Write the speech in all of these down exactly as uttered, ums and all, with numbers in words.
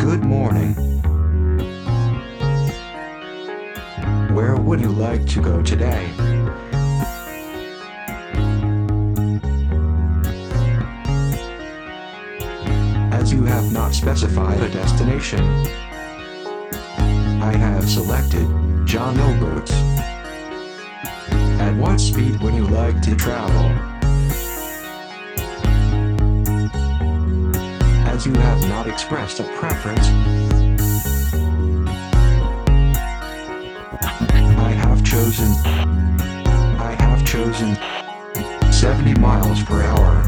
Good morning. Where would you like to go today? As you have not specified a destination, I have selected John O'Boats. At what speed would you like to travel? As you have not expressed a preference, I have chosen I have chosen seventy miles per hour.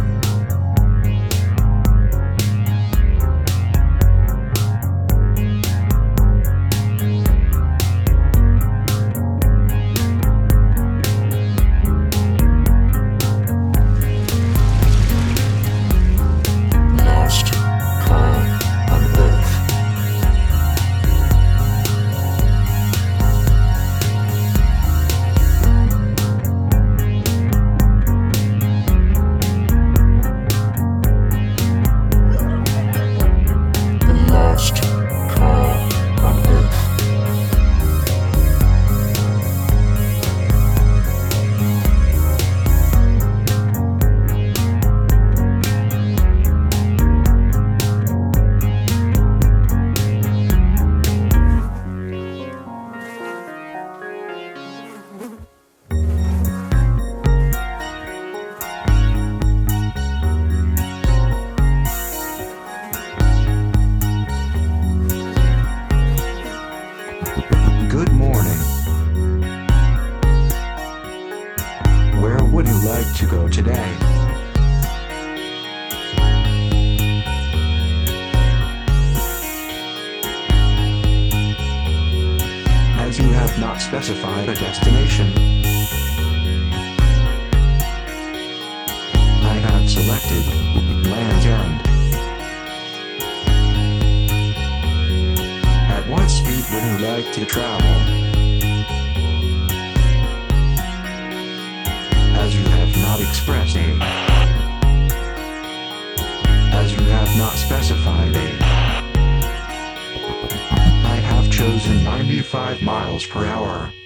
Good morning. Where would you like to go today? As you have not specified a destination, I have selected Land's End. At what speed would you like to travel? As you have not expressed a As you have not specified a I have chosen ninety-five miles per hour.